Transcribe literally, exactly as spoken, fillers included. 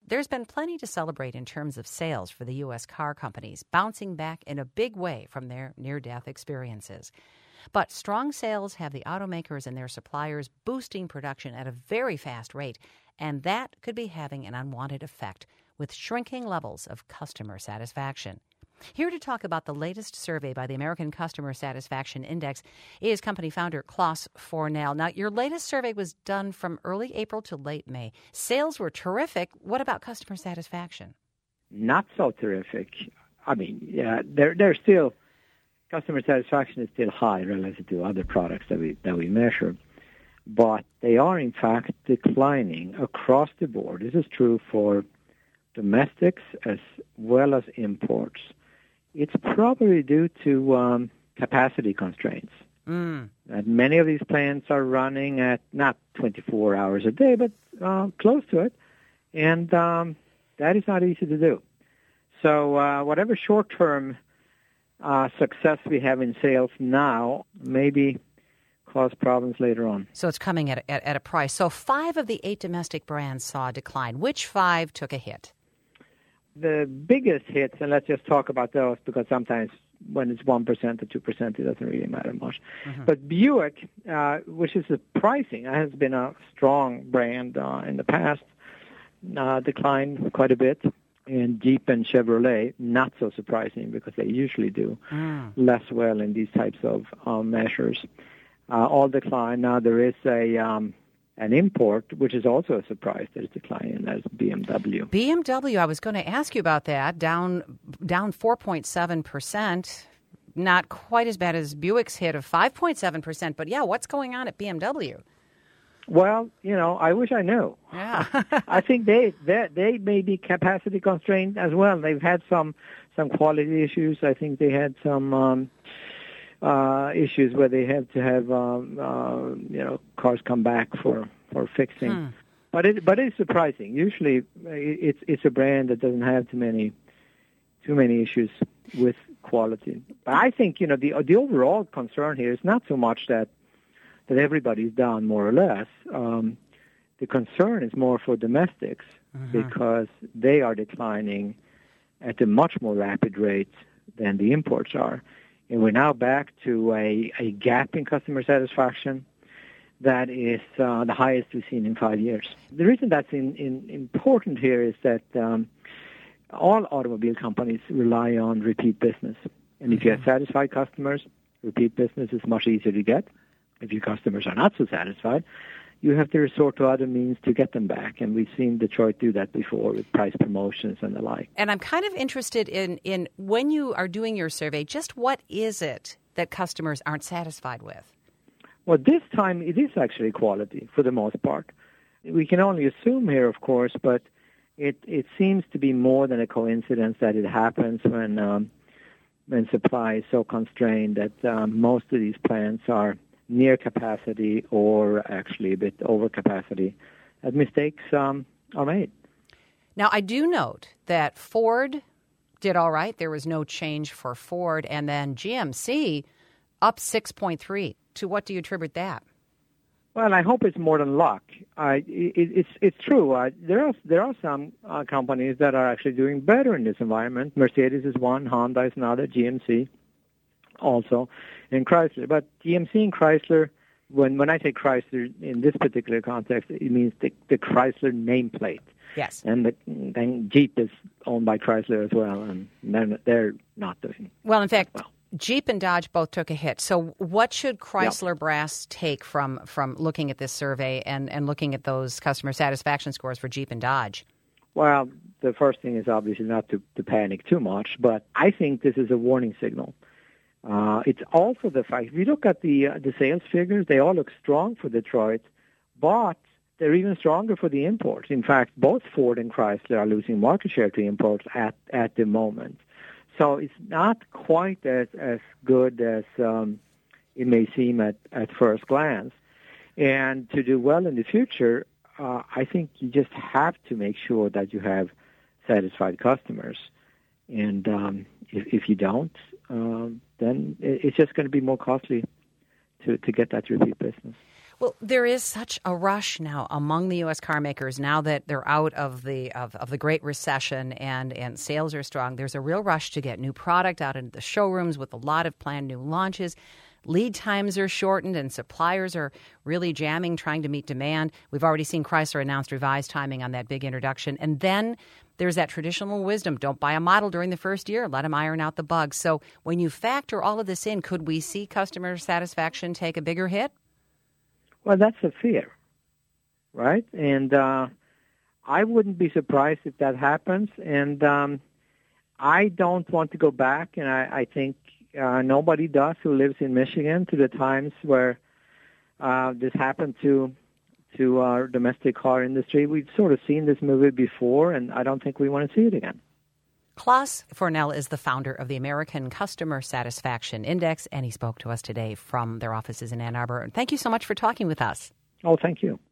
there's been plenty to celebrate in terms of sales for the U S car companies, bouncing back in a big way from their near-death experiences. But strong sales have the automakers and their suppliers boosting production at a very fast rate, and that could be having an unwanted effect with shrinking levels of customer satisfaction. Here to talk about the latest survey by the American Customer Satisfaction Index is company founder Klaus Fornell. Now, your latest survey was done from early April to late May. Sales were terrific. What about customer satisfaction? Not so terrific. I mean, yeah, they're, they're still, customer satisfaction is still high relative to other products that we that we measure. But they are, in fact, declining across the board. This is true for domestics as well as imports. It's probably due to um, capacity constraints. Mm. And many of these plants are running at not twenty-four hours a day, but uh, close to it. And um, that is not easy to do. So uh, whatever short-term uh, success we have in sales now maybe cause problems later on. So it's coming at, at, at a price. So five of the eight domestic brands saw a decline. Which five took a hit? The biggest hits, and let's just talk about those because sometimes when it's one percent or two percent, it doesn't really matter much. Mm-hmm. But Buick, uh, which is surprising, has been a strong brand uh, in the past, uh, declined quite a bit. And Jeep and Chevrolet, not so surprising because they usually do mm. less well in these types of uh, measures. Uh, all decline. Now there is a... Um, An import, which is also a surprise that is declining, and that is B M W. B M W, I was going to ask you about that, down down four point seven percent. Not quite as bad as Buick's hit of five point seven percent, but yeah, what's going on at B M W? Well, you know, I wish I knew. Yeah. I think they, they they may be capacity constrained as well. They've had some, some quality issues. I think they had some... Um, Uh, issues where they have to have um, uh, you know cars come back for, for fixing, hmm. but it but it's surprising. Usually, it's it's a brand that doesn't have too many too many issues with quality. But I think you know the the overall concern here is not so much that that everybody's down more or less. Um, the concern is more for domestics uh-huh. because they are declining at a much more rapid rate than the imports are. And we're now back to a, a gap in customer satisfaction that is uh, the highest we've seen in five years. The reason that's in, in, important here is that um, all automobile companies rely on repeat business. And if you have satisfied customers, repeat business is much easier to get. If your customers are not so satisfied, you have to resort to other means to get them back. And we've seen Detroit do that before with price promotions and the like. And I'm kind of interested in, in when you are doing your survey, just what is it that customers aren't satisfied with? Well, this time it is actually quality for the most part. We can only assume here, of course, but it, it seems to be more than a coincidence that it happens when, um, when supply is so constrained that um, most of these plants are near capacity or actually a bit over capacity, that mistakes um, are made. Now, I do note that Ford did all right. There was no change for Ford. And then G M C up six point three. To what do you attribute that? Well, I hope it's more than luck. I, it, it's it's true. Uh, there are there are some uh, companies that are actually doing better in this environment. Mercedes is one, Honda is another, G M C also, and Chrysler. But G M C and Chrysler, when when I say Chrysler in this particular context, it means the, the Chrysler nameplate. Yes. And the, then Jeep is owned by Chrysler as well, and they're, they're not doing well. In fact, well. Jeep and Dodge both took a hit. So what should Chrysler yep. brass take from, from looking at this survey and, and looking at those customer satisfaction scores for Jeep and Dodge? Well, the first thing is obviously not to, to panic too much, but I think this is a warning signal. Uh, it's also the fact, if you look at the uh, the sales figures, they all look strong for Detroit, but they're even stronger for the imports. In fact, both Ford and Chrysler are losing market share to imports at, at the moment. So it's not quite as, as good as um, it may seem at, at first glance. And to do well in the future, uh, I think you just have to make sure that you have satisfied customers. And um, if, if you don't, um, then it's just going to be more costly to, to get that repeat business. Well, there is such a rush now among the U S car makers now that they're out of the of, of the Great Recession and, and sales are strong. There's a real rush to get new product out into the showrooms with a lot of planned new launches. Lead times are shortened and suppliers are really jamming, trying to meet demand. We've already seen Chrysler announce revised timing on that big introduction. And then there's that traditional wisdom. Don't buy a model during the first year. Let them iron out the bugs. So when you factor all of this in, could we see customer satisfaction take a bigger hit? Well, that's a fear, right? And uh, I wouldn't be surprised if that happens. And um, I don't want to go back, and I, I think uh, nobody does who lives in Michigan, to the times where uh, this happened to to our domestic car industry. We've sort of seen this movie before, and I don't think we want to see it again. Klaus Fornell is the founder of the American Customer Satisfaction Index, and he spoke to us today from their offices in Ann Arbor. Thank you so much for talking with us. Oh, thank you.